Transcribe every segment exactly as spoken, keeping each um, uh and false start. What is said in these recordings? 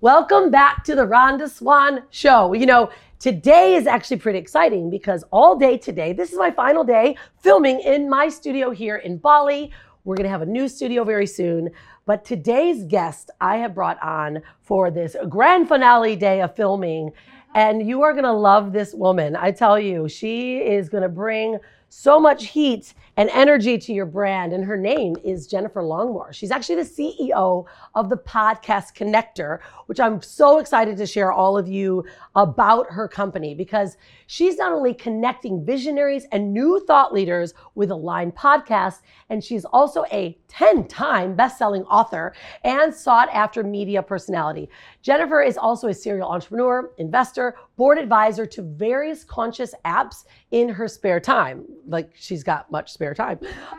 Welcome back to the Rhonda Swan Show. You know, today is actually pretty exciting because all day today, this is my final day filming in my studio here in Bali. We're going to have a new studio very soon. But today's guest I have brought on for this grand finale day of filming. And you are going to love this woman. I tell you, she is going to bring so much heat and energy to your brand. And her name is Jennifer Longmore. She's actually the C E O of the Podcast Connector, which I'm so excited to share all of you about her company because she's not only connecting visionaries and new thought leaders with aligned podcasts, and she's also a ten-time best-selling author and sought-after media personality. Jennifer is also a serial entrepreneur, investor, board advisor to various conscious apps in her spare time. Like she's got much spare time.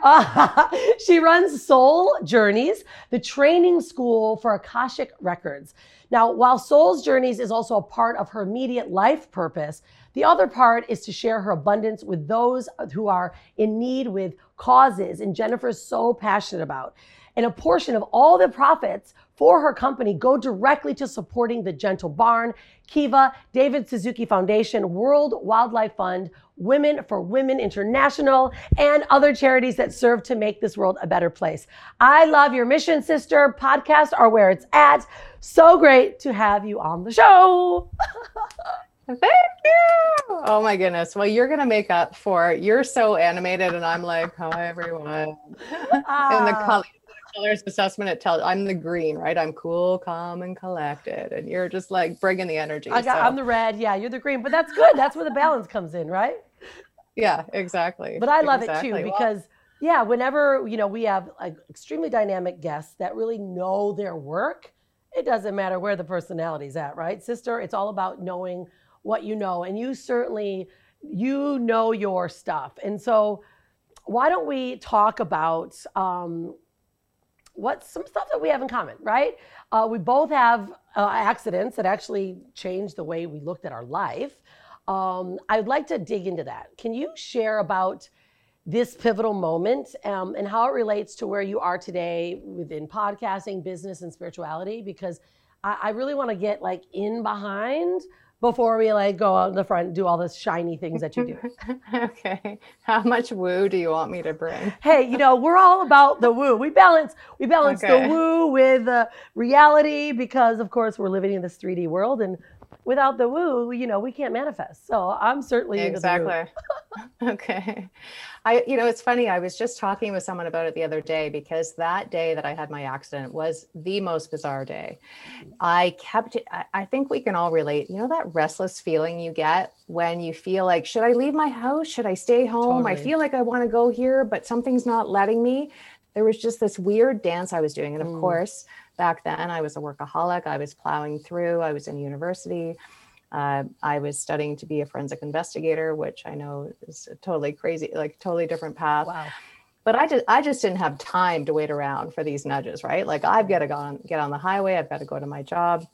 Uh, she runs Soul Journeys, the training school for Akashic Records. Now, while Soul's Journeys is also a part of her immediate life purpose, the other part is to share her abundance with those who are in need with causes, and Jennifer is so passionate about. And a portion of all the profits for her company go directly to supporting the Gentle Barn, Kiva, David Suzuki Foundation, World Wildlife Fund, Women for Women International, and other charities that serve to make this world a better place. I love your mission, sister. Podcasts are where it's at. So great to have you on the show. Thank you. Oh my goodness. Well, you're going to make up for, you're so animated and I'm like, hi everyone. Ah. And the color, the colors assessment, it tells, I'm the green, right? I'm cool, calm, and collected. And you're just like bringing the energy. I got, so. I'm the red. Yeah, you're the green, but that's good. That's where the balance comes in, right? Yeah, exactly. But I love exactly. it too, because well, yeah, whenever, you know, we have like extremely dynamic guests that really know their work, it doesn't matter where the personality's at, right? Sister, it's all about knowing what you know, and you certainly, you know your stuff. And so why don't we talk about um, what some stuff that we have in common, right? Uh, we both have uh, accidents that actually changed the way we looked at our life. Um, I'd like to dig into that. Can you share about this pivotal moment um, and how it relates to where you are today within podcasting, business, and spirituality? Because I, I really want to get like in behind before we like go out in the front and do all the shiny things that you do. Okay. How much woo do you want me to bring? Hey, you know, we're all about the woo. We balance, we balance okay. the woo with uh, reality because of course we're living in this three D world, and without the woo, you know, we can't manifest. So I'm certainly exactly. into the woo. Okay. I, you know, it's funny. I was just talking with someone about it the other day because that day that I had my accident was the most bizarre day. I kept, I think we can all relate. You know, that restless feeling you get when you feel like, should I leave my house? Should I stay home? Totally. I feel like I want to go here, but something's not letting me. There was just this weird dance I was doing. And of mm. course, back then I was a workaholic. I was plowing through. I was in university. Uh, I was studying to be a forensic investigator, which I know is a totally crazy, like totally different path. Wow. But I just, I just didn't have time to wait around for these nudges, right? Like I've got to go on, get on the highway. I've got to go to my job.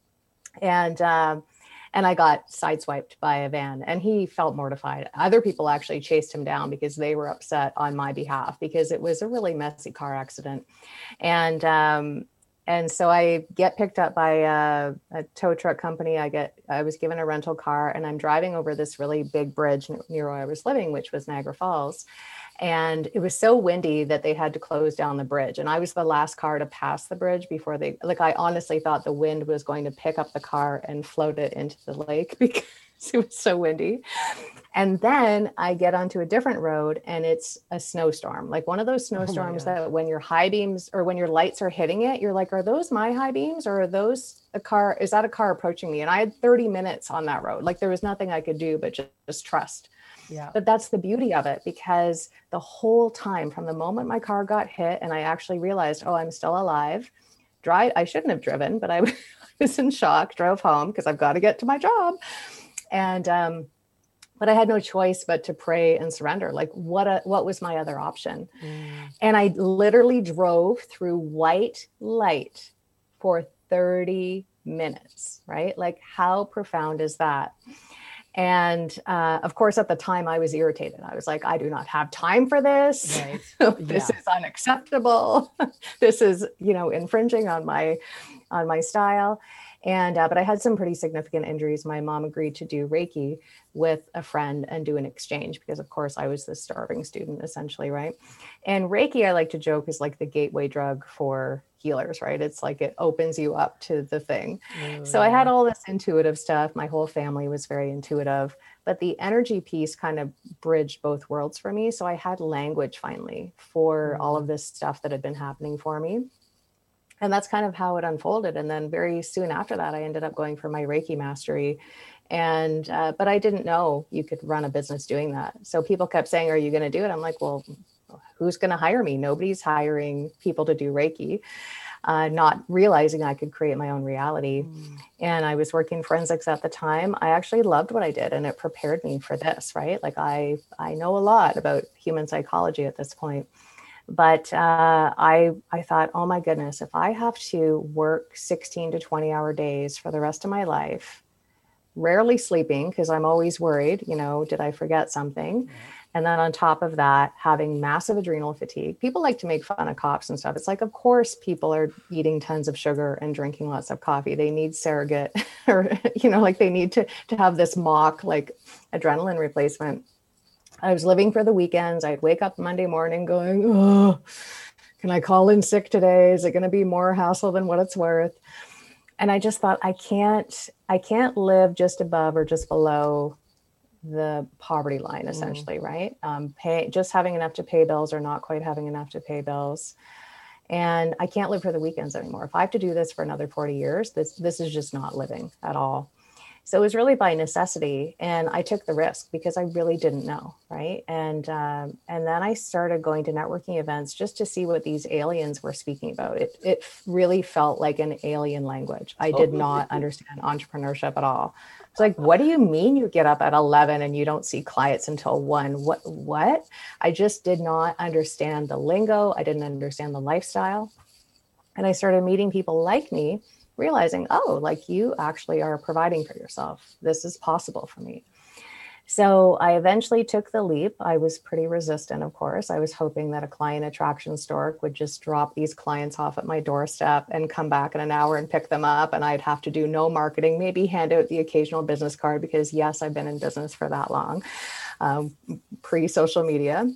And, um, and I got sideswiped by a van and he felt mortified. Other people actually chased him down because they were upset on my behalf because it was a really messy car accident. And, um, And so I get picked up by a, a tow truck company. I get, I was given a rental car and I'm driving over this really big bridge near where I was living, which was Niagara Falls. And it was so windy that they had to close down the bridge. And I was the last car to pass the bridge before they, like, I honestly thought the wind was going to pick up the car and float it into the lake because it was so windy. And then I get onto a different road and it's a snowstorm, like one of those snowstorms oh that when your high beams or when your lights are hitting it, you're like, are those my high beams or are those a car? Is that a car approaching me? And I had thirty minutes on that road. Like there was nothing I could do, but just, just trust. Yeah. But that's the beauty of it, because the whole time from the moment my car got hit and I actually realized, oh, I'm still alive. Drive. I shouldn't have driven, but I was in shock, drove home because I've got to get to my job. And, um, but I had no choice but to pray and surrender. Like what, a, what was my other option? Mm. And I literally drove through white light for thirty minutes, right? Like how profound is that? And uh, of course, at the time I was irritated. I was like, I do not have time for this. Right. This yeah. is unacceptable. This is, you know, infringing on my on my style. And, uh, but I had some pretty significant injuries. My mom agreed to do Reiki with a friend and do an exchange because, of course, I was the starving student essentially, right? And Reiki, I like to joke, is like the gateway drug for healers, right? It's like it opens you up to the thing. Oh, so yeah. I had all this intuitive stuff. My whole family was very intuitive, but the energy piece kind of bridged both worlds for me. So I had language finally for mm. all of this stuff that had been happening for me. And that's kind of how it unfolded. And then very soon after that, I ended up going for my Reiki mastery. And, uh, but I didn't know you could run a business doing that. So people kept saying, are you going to do it? I'm like, well, who's going to hire me? Nobody's hiring people to do Reiki, uh, not realizing I could create my own reality. Mm. And I was working forensics at the time. I actually loved what I did, and it prepared me for this, right? Like I, I know a lot about human psychology at this point. But uh, I, I thought, oh my goodness, if I have to work sixteen to twenty hour days for the rest of my life, rarely sleeping because I'm always worried, you know, did I forget something? Mm-hmm. And then on top of that, having massive adrenal fatigue. People like to make fun of cops and stuff. It's like, of course, people are eating tons of sugar and drinking lots of coffee. They need surrogate or, you know, like they need to, to have this mock like adrenaline replacement. I was living for the weekends. I'd wake up Monday morning going, oh, can I call in sick today? Is it going to be more hassle than what it's worth? And I just thought, I can't, I can't live just above or just below the poverty line, essentially, mm. right? Um, pay, just having enough to pay bills or not quite having enough to pay bills. And I can't live for the weekends anymore. If I have to do this for another forty years, this, this is just not living at all. So it was really by necessity, and I took the risk because I really didn't know, right? And um, and then I started going to networking events just to see what these aliens were speaking about. It it really felt like an alien language. I did not understand entrepreneurship at all. It's like, what do you mean you get up at eleven and you don't see clients until one? What what? I just did not understand the lingo. I didn't understand the lifestyle, and I started meeting people like me, realizing, oh, like you actually are providing for yourself. This is possible for me. So I eventually took the leap. I was pretty resistant, of course. I was hoping that a client attraction stork would just drop these clients off at my doorstep and come back in an hour and pick them up. And I'd have to do no marketing, maybe hand out the occasional business card because yes, I've been in business for that long, um, pre-social media.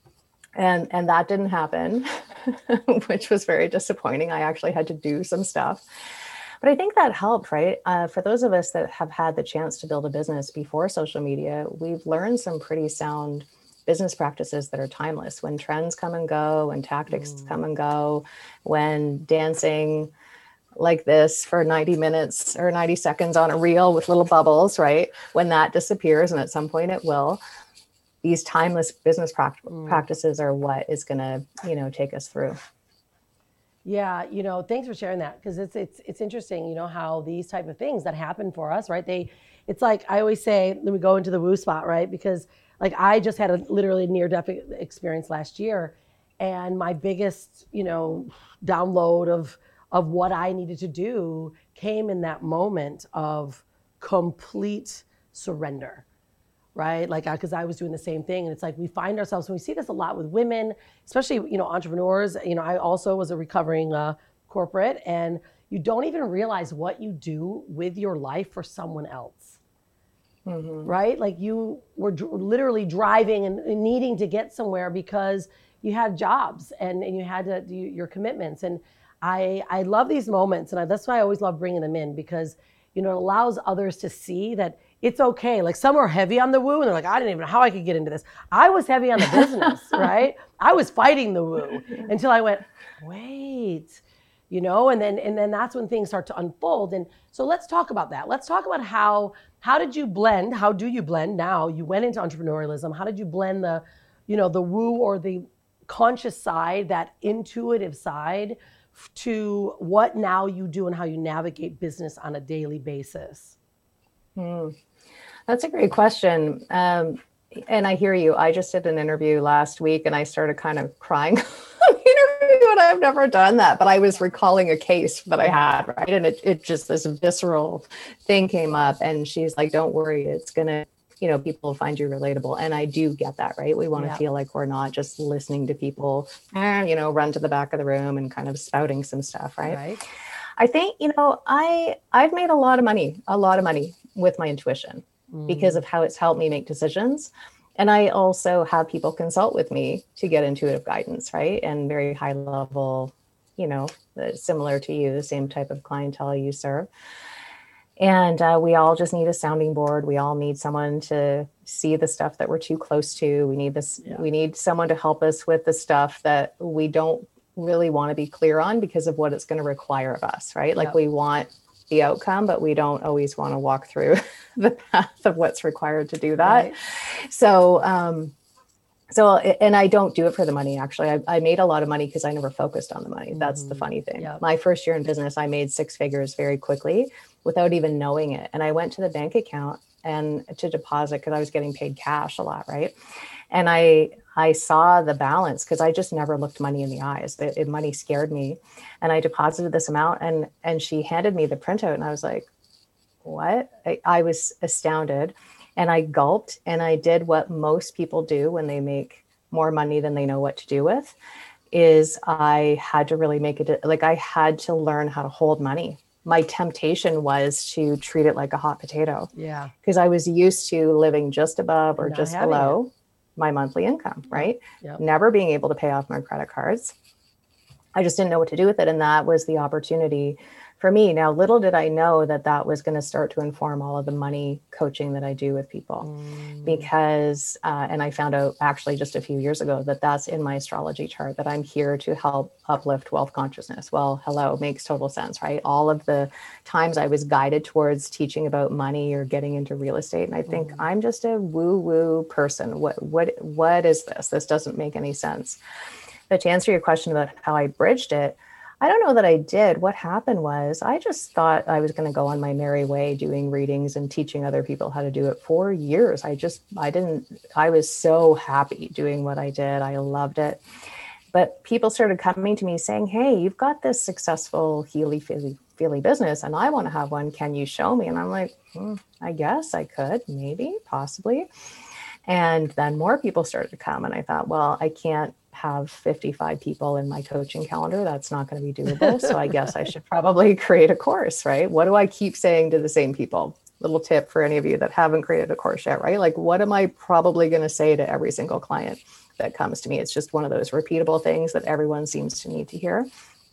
And, and that didn't happen, which was very disappointing. I actually had to do some stuff. But I think that helped, right? Uh, for those of us that have had the chance to build a business before social media, we've learned some pretty sound business practices that are timeless. When trends come and go, when tactics mm. come and go, when dancing like this for ninety minutes or ninety seconds on a reel with little bubbles, right? When that disappears, and at some point it will, these timeless business pra- mm. practices are what is going to, you know, take us through. Yeah, you know, thanks for sharing that, because it's it's it's interesting, you know, how these type of things that happen for us, right? They, it's like I always say, let me go into the woo spot, right? Because like I just had a literally near-death experience last year, and my biggest, you know, download of of what I needed to do came in that moment of complete surrender. Right? Like, because I, I was doing the same thing. And it's like, we find ourselves, and we see this a lot with women, especially, you know, entrepreneurs. You know, I also was a recovering uh, corporate, and you don't even realize what you do with your life for someone else. Mm-hmm. Right? Like you were dr- literally driving and, and needing to get somewhere because you had jobs and, and you had to do your commitments. And I, I love these moments. And I, that's why I always love bringing them in, because, you know, it allows others to see that it's okay. Like some are heavy on the woo, and they're like, I didn't even know how I could get into this. I was heavy on the business, right? I was fighting the woo until I went, wait, you know, and then and then that's when things start to unfold. And so let's talk about that. Let's talk about how how did you blend? How do you blend now? You went into entrepreneurialism. How did you blend the, you know, the woo or the conscious side, that intuitive side, to what now you do and how you navigate business on a daily basis? Hmm. That's a great question. Um, and I hear you. I just did an interview last week and I started kind of crying on the interview, and I've never done that, but I was recalling a case that I had, right? And it, it just, this visceral thing came up, and she's like, don't worry, it's going to, you know, people find you relatable. And I do get that, right? We want to yeah. feel like we're not just listening to people, eh, you know, run to the back of the room and kind of spouting some stuff, right? Right. I think, you know, I, I've made a lot of money, a lot of money with my intuition mm. because of how it's helped me make decisions. And I also have people consult with me to get intuitive guidance, right? And very high level, you know, similar to you, the same type of clientele you serve. And uh, we all just need a sounding board. We all need someone to see the stuff that we're too close to. We need this. Yeah. We need someone to help us with the stuff that we don't really want to be clear on because of what it's going to require of us, right? Like yeah. we want the outcome, but we don't always want to walk through the path of what's required to do that. Right. So, um, so, and I don't do it for the money. Actually, I, I made a lot of money because I never focused on the money. That's mm-hmm. the funny thing. Yep. My first year in business, I made six figures very quickly without even knowing it. And I went to the bank account and to deposit because I was getting paid cash a lot, right? And I I saw the balance because I just never looked money in the eyes. It, it, money scared me. And I deposited this amount and, and she handed me the printout and I was like, what? I, I was astounded. And I gulped and I did what most people do when they make more money than they know what to do with, is I had to really make it, like I had to learn how to hold money. My temptation was to treat it like a hot potato. Yeah. Because I was used to living just above or just below it. My monthly income, right? Yep. Never being able to pay off my credit cards. I just didn't know what to do with it. And that was the opportunity for me. Now, little did I know that that was going to start to inform all of the money coaching that I do with people mm. because, uh, and I found out actually just a few years ago that that's in my astrology chart, that I'm here to help uplift wealth consciousness. Well, hello, makes total sense, right? All of the times I was guided towards teaching about money or getting into real estate. And I think mm. I'm just a woo woo person. What, what, what is this? This doesn't make any sense. But to answer your question about how I bridged it, I don't know that I did. What happened was I just thought I was going to go on my merry way doing readings and teaching other people how to do it for years. I just, I didn't, I was so happy doing what I did. I loved it. But people started coming to me saying, hey, you've got this successful Healy Feely, Feely business and I want to have one. Can you show me? And I'm like, hmm, I guess I could, maybe, possibly. And then more people started to come and I thought, well, I can't have fifty-five people in my coaching calendar. That's not going to be doable. So I guess I should probably create a course, right? What do I keep saying to the same people? Little tip for any of you that haven't created a course yet, right? Like, what am I probably going to say to every single client that comes to me? It's just one of those repeatable things that everyone seems to need to hear,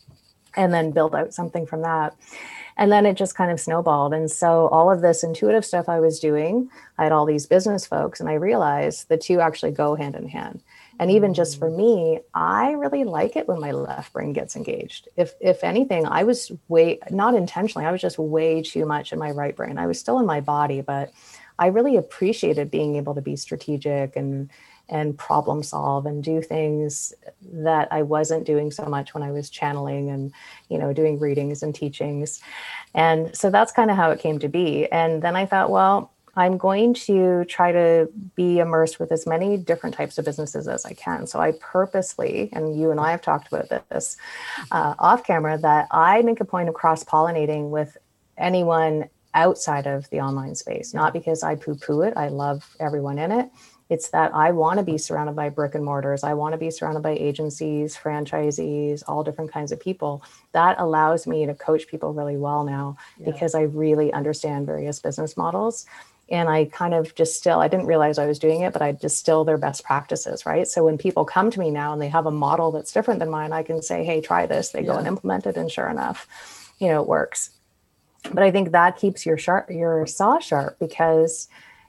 and then build out something from that. And then it just kind of snowballed. And so all of this intuitive stuff I was doing, I had all these business folks, and I realized the two actually go hand in hand. And even just for me, I really like it when my left brain gets engaged. If if anything, I was way, not intentionally, I was just way too much in my right brain. I was still in my body, but I really appreciated being able to be strategic and and problem solve and do things that I wasn't doing so much when I was channeling and, you know, doing readings and teachings. And so that's kind of how it came to be. And then I thought, well, I'm going to try to be immersed with as many different types of businesses as I can. So I purposely, and you and I have talked about this uh, off camera, that I make a point of cross-pollinating with anyone outside of the online space, not because I poo-poo it. I love everyone in it. It's that I want to be surrounded by brick and mortars. I want to be surrounded by agencies, franchisees, all different kinds of people. That allows me to coach people really well now yeah. because I really understand various business models. And I kind of distill, I didn't realize I was doing it, but I distill their best practices, right? So when people come to me now and they have a model that's different than mine, I can say, hey, try this. They yeah. go and implement it. And sure enough, you know, it works. But I think that keeps your sharp, your saw sharp, because,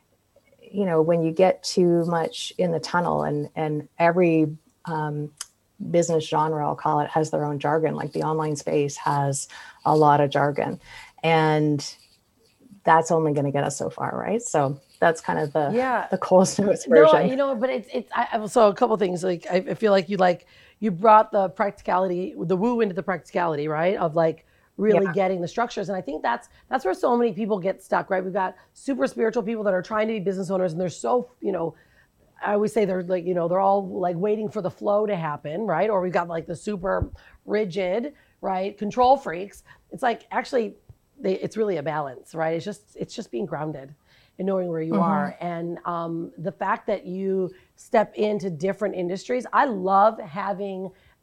you know, when you get too much in the tunnel and, and every um, business genre, I'll call it, has their own jargon, like the online space has a lot of jargon. And that's only going to get us so far, right? So that's kind of the yeah. the Coles Notes version. No, you know, but it's it's. I, so a couple of things. Like I, I feel like you like you brought the practicality, the woo into the practicality, right? Of like really yeah. getting the structures, and I think that's that's where so many people get stuck, right? We've got super spiritual people that are trying to be business owners, and they're so, you know, I always say they're like, you know, they're all like waiting for the flow to happen, right? Or we've got like the super rigid, right, control freaks. It's like actually. They, it's really a balance, right? It's just it's just being grounded and knowing where you mm-hmm. are. And um, the fact that you step into different industries, I love having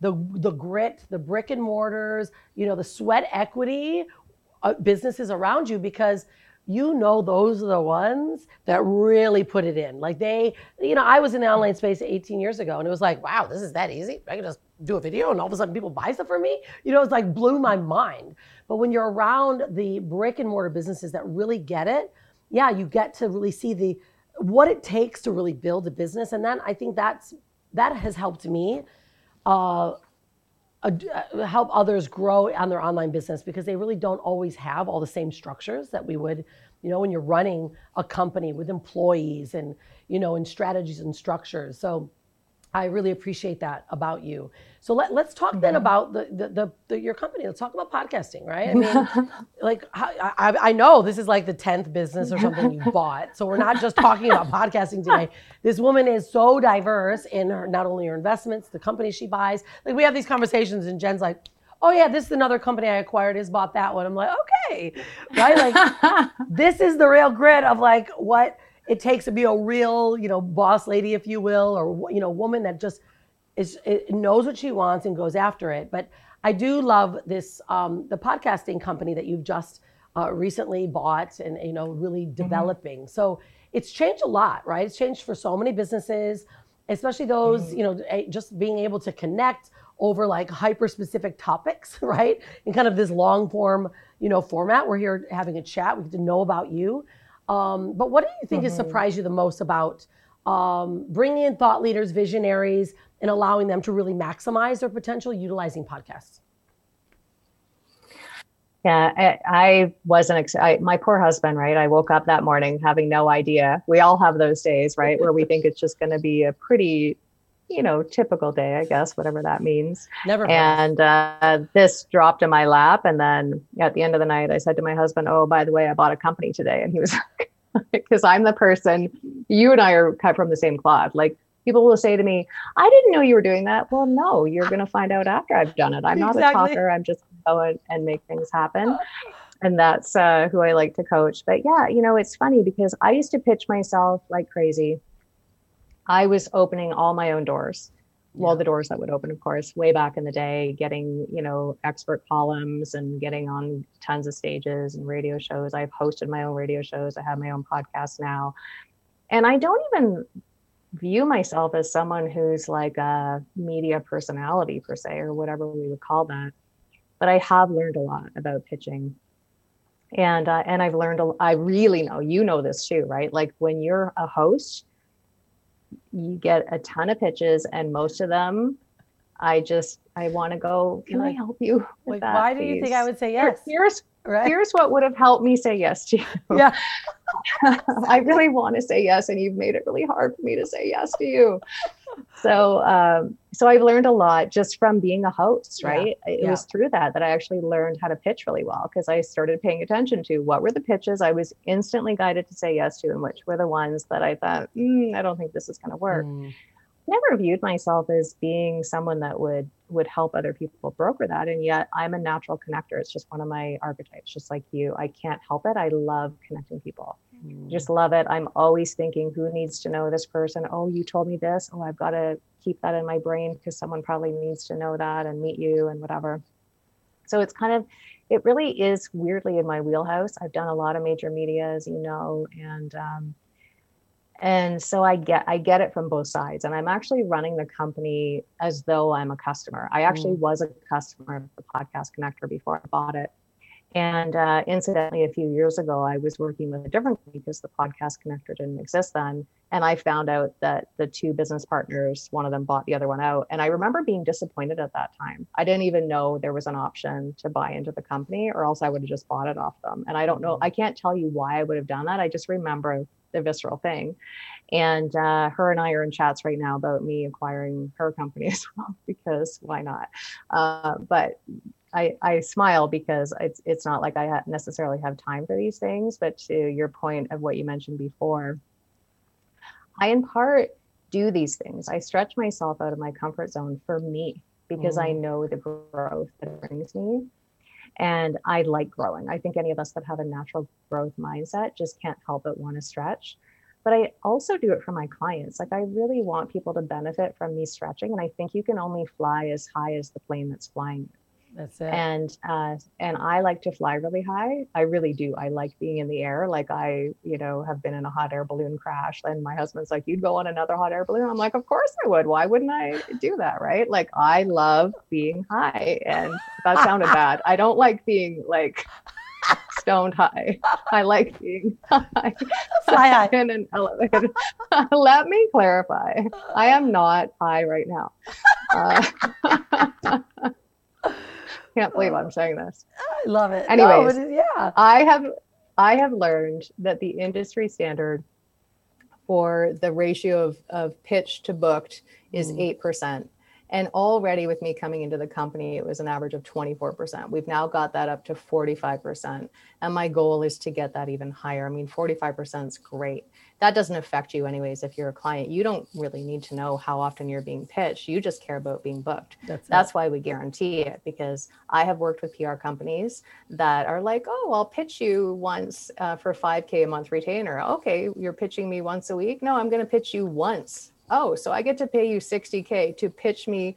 the the grit, the brick and mortars, you know, the sweat equity uh, businesses around you, because you know those are the ones that really put it in. Like they, you know, I was in the online space eighteen years ago, and it was like, wow, this is that easy. I can just do a video and all of a sudden people buy stuff from me. You know, it's like blew my mind. But when you're around the brick and mortar businesses that really get it, yeah, you get to really see the what it takes to really build a business. And then I think that's that has helped me uh, uh, help others grow on their online business, because they really don't always have all the same structures that we would, you know, when you're running a company with employees and, you know, and strategies and structures. So I really appreciate that about you. So let, let's talk then about the, the, the, the your company. Let's talk about podcasting, right? I mean, like I, I know this is like the tenth business or something you bought. So we're not just talking about podcasting today. This woman is so diverse in her, not only her investments, the companies she buys. Like we have these conversations and Jen's like, oh yeah, this is another company I acquired, has bought that one. I'm like, okay, right? Like this is the real grit of like what it takes to be a real, you know, boss lady, if you will, or, you know, woman that just is, it knows what she wants and goes after it. But I do love this, um, the podcasting company that you've just uh, recently bought and, you know, really developing. Mm-hmm. So it's changed a lot, right? It's changed for so many businesses, especially those, mm-hmm. you know, just being able to connect over like hyper specific topics, right? In kind of this long form, you know, format. We're here having a chat. We get to know about you. Um, but what do you think mm-hmm. has surprised you the most about um, bringing in thought leaders, visionaries, and allowing them to really maximize their potential utilizing podcasts? Yeah, I, I wasn't, ex- I, my poor husband, right? I woke up that morning having no idea. We all have those days, right? Where we think it's just going to be a pretty, you know, typical day, I guess, whatever that means. Never. And uh, this dropped in my lap. And then at the end of the night, I said to my husband, oh, by the way, I bought a company today. And he was like, because I'm the person, you and I are cut from the same cloth. Like people will say to me, I didn't know you were doing that. Well, no, you're going to find out after I've done it. I'm not exactly. a talker. I'm just going and make things happen. And that's uh, who I like to coach. But yeah, you know, it's funny because I used to pitch myself like crazy. I was opening all my own doors. Yeah. Well, the doors that would open, of course, way back in the day, getting, you know, expert columns and getting on tons of stages and radio shows. I've hosted my own radio shows. I have my own podcast now. And I don't even view myself as someone who's like a media personality per se, or whatever we would call that. But I have learned a lot about pitching. And, uh, and I've learned, a, I really know, you know this too, right? Like when you're a host, you get a ton of pitches, and most of them, I just, I want to go, can like, I help you with like, that, why please? do you think I would say yes? Here's, right? here's what would have helped me say yes to you. Yeah. I really want to say yes, and you've made it really hard for me to say yes to you. So, um, so I've learned a lot just from being a host, right? Yeah. It yeah. was through that that I actually learned how to pitch really well, because I started paying attention to what were the pitches I was instantly guided to say yes to, and which were the ones that I thought, mm, I don't think this is going to work. Mm. Never viewed myself as being someone that would would help other people broker that. And yet I'm a natural connector. It's just one of my archetypes, just like you. I can't help it. I love connecting people. Mm. Just love it. I'm always thinking, who needs to know this person? Oh, you told me this. Oh, I've got to keep that in my brain because someone probably needs to know that and meet you and whatever. So it's kind of, it really is weirdly in my wheelhouse. I've done a lot of major media, as you know, and um, And so I get I get it from both sides. And I'm actually running the company as though I'm a customer. I actually mm. was a customer of the Podcast Connector before I bought it. And uh, incidentally, a few years ago, I was working with a different company because the Podcast Connector didn't exist then. And I found out that the two business partners, one of them bought the other one out. And I remember being disappointed at that time. I didn't even know there was an option to buy into the company, or else I would have just bought it off them. And I don't know, I can't tell you why I would have done that. I just remember the visceral thing. And uh, her and I are in chats right now about me acquiring her company as well, because why not? Uh, but I, I smile because it's it's not like I ha- necessarily have time for these things. But to your point of what you mentioned before, I in part do these things. I stretch myself out of my comfort zone for me, because mm. I know the growth that it brings me. And I like growing. I think any of us that have a natural growth mindset just can't help but want to stretch. but I also do it for my clients. Like, I really want people to benefit from me stretching. And I think you can only fly as high as the plane that's flying. That's it. And, uh, and I like to fly really high. I really do. I like being in the air. Like, I, you know, have been in a hot air balloon crash, and my husband's like, you'd go on another hot air balloon. I'm like, of course I would. Why wouldn't I do that? Right. Like, I love being high, and that sounded bad. I don't like being like stoned high. I like being high. Fly high. In an elevator. Let me clarify. I am not high right now. Uh, can't believe I'm saying this. I love it. Anyways, no, yeah. I have I have learned that the industry standard for the ratio of, of pitch to booked is mm. eight percent. And already with me coming into the company, it was an average of twenty-four percent. We've now got that up to forty-five percent. And my goal is to get that even higher. I mean, forty-five percent is great. That doesn't affect you anyways. If you're a client, you don't really need to know how often you're being pitched. You just care about being booked. That's, That's why we guarantee it, because I have worked with P R companies that are like, oh, I'll pitch you once uh, for five K a month retainer. Okay, you're pitching me once a week? No, I'm going to pitch you once. Oh, so I get to pay you sixty K to pitch me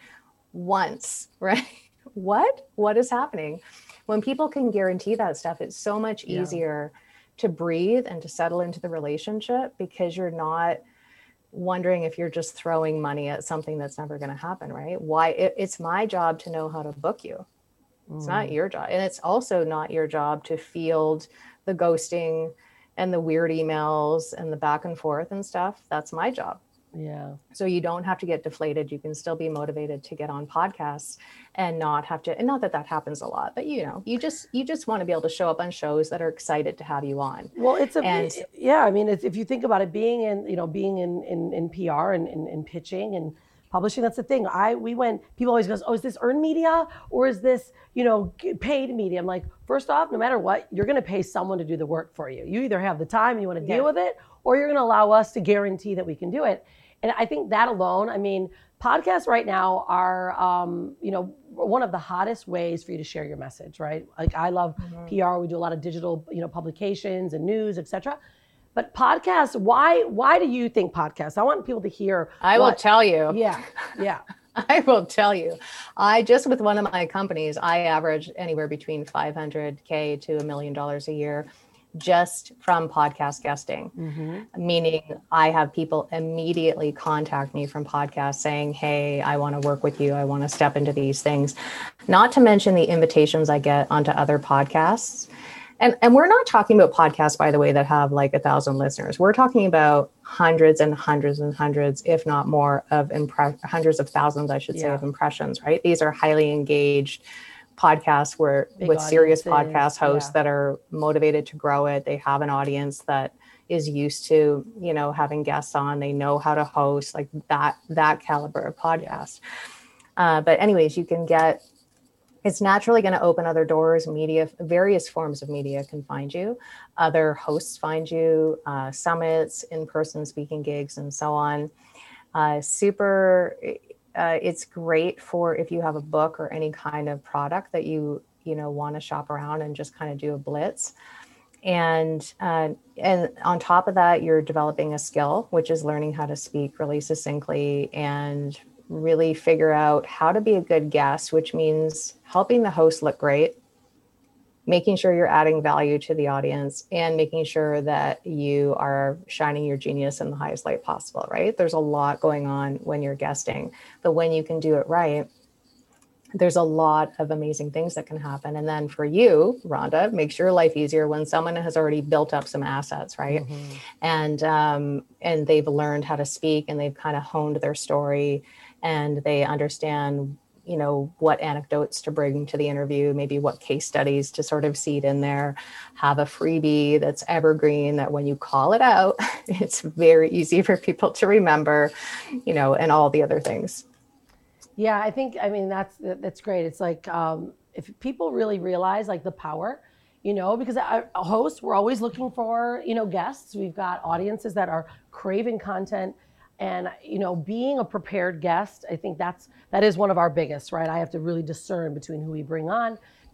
once, right? What? What is happening? When people can guarantee that stuff, it's so much easier yeah. to breathe and to settle into the relationship, because you're not wondering if you're just throwing money at something that's never going to happen, right? Why? It, it's my job to know how to book you. It's mm. not your job. And it's also not your job to field the ghosting and the weird emails and the back and forth and stuff. That's my job. Yeah. So you don't have to get deflated. You can still be motivated to get on podcasts and not have to, and not that that happens a lot, but you know, you just, you just want to be able to show up on shows that are excited to have you on. Well, it's a, and, yeah, I mean, it's, if you think about it, being in, you know, being in, in, in P R and in, in pitching and publishing, that's the thing. I, we went, people always goes, oh, is this earned media or is this, you know, paid media? I'm like, first off, no matter what, you're going to pay someone to do the work for you. You either have the time and you want to deal yeah. with it, or you're going to allow us to guarantee that we can do it. And I think that alone, I mean, podcasts right now are, um, you know, one of the hottest ways for you to share your message, right? Like, I love mm-hmm. P R. We do a lot of digital, you know, publications and news, et cetera. But podcasts, why, why do you think podcasts? I want people to hear. I what, will tell you. Yeah, yeah. I will tell you. I just, with one of my companies, I average anywhere between five hundred K to a million dollars a year, just from podcast guesting, mm-hmm. meaning I have people immediately contact me from podcasts saying, hey, I want to work with you. I want to step into these things. Not to mention the invitations I get onto other podcasts. And, and we're not talking about podcasts, by the way, that have like a thousand listeners. We're talking about hundreds and hundreds and hundreds, if not more, of impre- hundreds of thousands, I should say, yeah. of impressions, right? These are highly engaged podcasts where Big with serious podcast hosts yeah. that are motivated to grow it. They have an audience that is used to, you know, having guests on. They know how to host, like that, that caliber of podcast. Uh, but anyways, you can get, it's naturally going to open other doors. Media, various forms of media can find you. Other hosts find you, uh, summits, in-person speaking gigs, and so on. Uh, super, uh, it's great for if you have a book or any kind of product that you, you know, want to shop around and just kind of do a blitz. And, uh, and on top of that, you're developing a skill, which is learning how to speak really succinctly and really figure out how to be a good guest, which means helping the host look great, making sure you're adding value to the audience, and making sure that you are shining your genius in the highest light possible, right? There's a lot going on when you're guesting, but when you can do it right, there's a lot of amazing things that can happen. And then for you, Rhonda, makes your life easier when someone has already built up some assets, right? Mm-hmm. And um, and they've learned how to speak, and they've kind of honed their story, and they understand, you know, what anecdotes to bring to the interview, maybe what case studies to sort of seed in there, have a freebie that's evergreen, that when you call it out, it's very easy for people to remember, you know, and all the other things. Yeah, I think, I mean, that's, that's great. It's like, um, if people really realize like the power, you know, because a host, we're always looking for, you know, guests. We've got audiences that are craving content. And, you know, being a prepared guest, I think that's, that is one of our biggest, right? I have to really discern between who we bring on,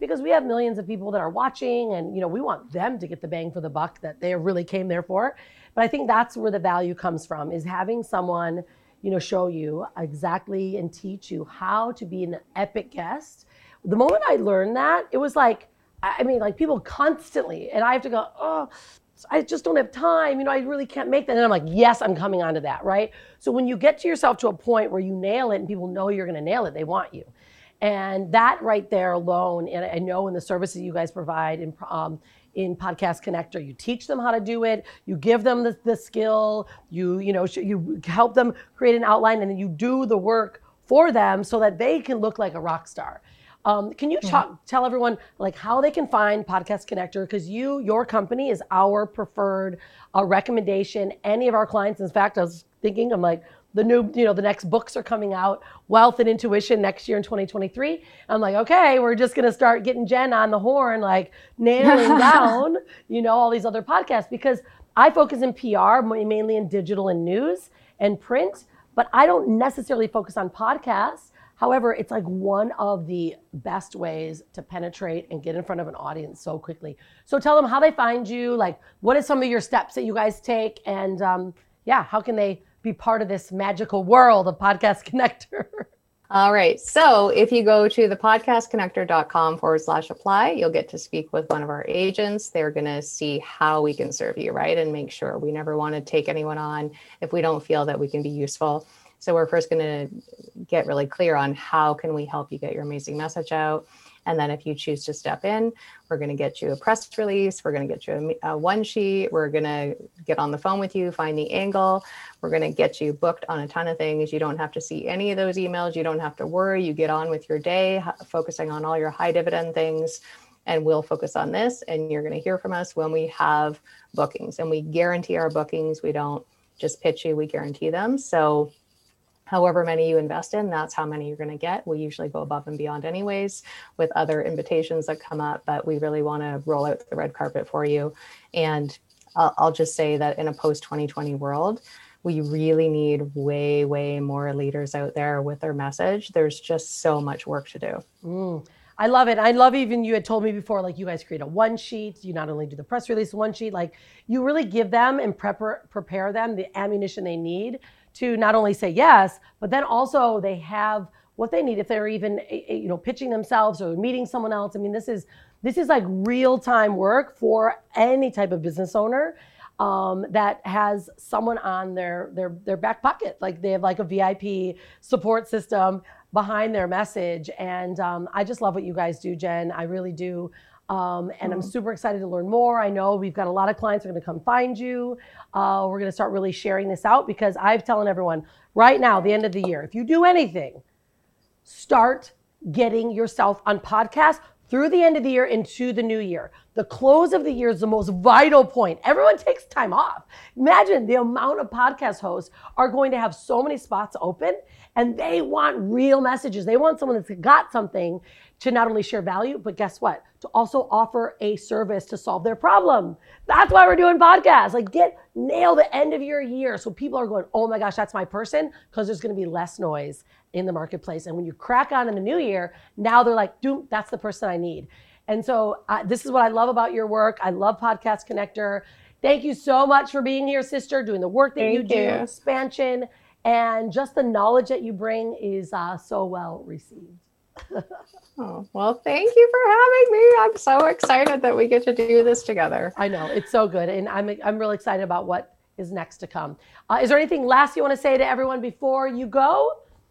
because we have millions of people that are watching, and you know, we want them to get the bang for the buck that they really came there for. But I think that's where the value comes from, is having someone, you know, show you exactly and teach you how to be an epic guest. The moment I learned that, it was like, I mean, like people constantly, and I have to go, oh, I just don't have time. You know, I really can't make that. And I'm like, yes, I'm coming onto that, right? So when you get to yourself to a point where you nail it and people know you're going to nail it, they want you. And that right there alone, and I know in the services you guys provide in, um, in Podcast Connector, you teach them how to do it, you give them the, the skill, you, you know, you help them create an outline, and then you do the work for them so that they can look like a rock star. Um, can you talk, mm-hmm. tell everyone like how they can find Podcast Connector? Because you, your company is our preferred uh, recommendation. Any of our clients, in fact, I was thinking, I'm like, the new, you know, the next books are coming out, Wealth and Intuition, next year in twenty twenty-three. I'm like, okay, we're just going to start getting Jen on the horn, like nailing down, you know, all these other podcasts, because I focus in P R, mainly in digital and news and print, but I don't necessarily focus on podcasts. However, it's like one of the best ways to penetrate and get in front of an audience so quickly. So tell them how they find you, like what are some of your steps that you guys take, and um, yeah, how can they be part of this magical world of Podcast Connector? All right. So if you go to the podcastconnector.com forward slash apply, you'll get to speak with one of our agents. They're going to see how we can serve you, right? And make sure. We never want to take anyone on if we don't feel that we can be useful. So we're first going to get really clear on how can we help you get your amazing message out. And then if you choose to step in, we're going to get you a press release. We're going to get you a, a one sheet. We're going to get on the phone with you, find the angle. We're going to get you booked on a ton of things. You don't have to see any of those emails. You don't have to worry. You get on with your day, focusing on all your high dividend things. And we'll focus on this. And you're going to hear from us when we have bookings. And we guarantee our bookings. We don't just pitch you. We guarantee them. So however many you invest in, that's how many you're going to get. We usually go above and beyond anyways with other invitations that come up, but we really want to roll out the red carpet for you. And I'll, I'll just say that in a post twenty twenty world, we really need way, way more leaders out there with their message. There's just so much work to do. Mm. I love it. I love even you had told me before, like you guys create a one sheet. You not only do the press release one sheet, like you really give them and prepare, prepare them the ammunition they need to not only say yes, but then also they have what they need if they're even, you know, pitching themselves or meeting someone else. I mean, this is this is like real time work for any type of business owner um, that has someone on their their their back pocket. Like they have like a V I P support system behind their message. And um, I just love what you guys do, Jen. I really do. Um, and I'm super excited to learn more. I know we've got a lot of clients who are going to come find you. Uh, we're going to start really sharing this out, because I'm telling everyone right now, the end of the year, if you do anything, start getting yourself on podcasts through the end of the year into the new year. The close of the year is the most vital point. Everyone takes time off. Imagine the amount of podcast hosts are going to have so many spots open, and they want real messages. They want someone that's got something to not only share value, but guess what? To also offer a service to solve their problem. That's why we're doing podcasts. Like get, nail the end of your year. So people are going, oh my gosh, that's my person, because there's going to be less noise in the marketplace. And when you crack on in the new year, now they're like, dude, that's the person I need. And so uh, this is what I love about your work. I love Podcast Connector. Thank you so much for being here, sister, doing the work that Thank you do, you. expansion, and just the knowledge that you bring is uh, so well received. Oh, well, thank you for having me. I'm so excited that we get to do this together. I know, it's so good. And I'm I'm really excited about what is next to come. Uh, is there anything last you want to say to everyone before you go?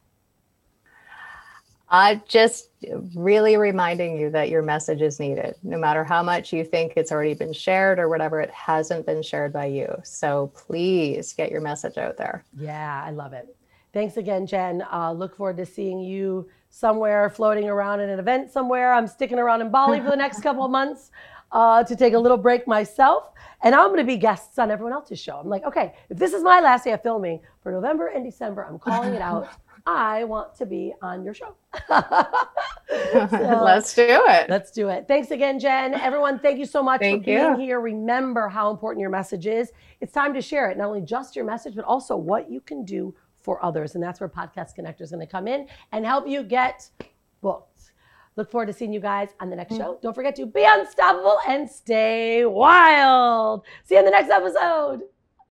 Uh, just really reminding you that your message is needed. No matter how much you think it's already been shared or whatever, it hasn't been shared by you. So please get your message out there. Yeah, I love it. Thanks again, Jen. Uh, look forward to seeing you somewhere floating around at an event somewhere. I'm sticking around in Bali for the next couple of months uh, to take a little break myself. And I'm going to be guests on everyone else's show. I'm like, okay, if this is my last day of filming for November and December, I'm calling it out. I want to be on your show. So, let's do it. Let's do it. Thanks again, Jen. Everyone, thank you so much thank for being you. here. Remember how important your message is. It's time to share it. Not only just your message, but also what you can do for others. And that's where Podcast Connector is going to come in and help you get booked. Look forward to seeing you guys on the next show. Don't forget to be unstoppable and stay wild. See you in the next episode.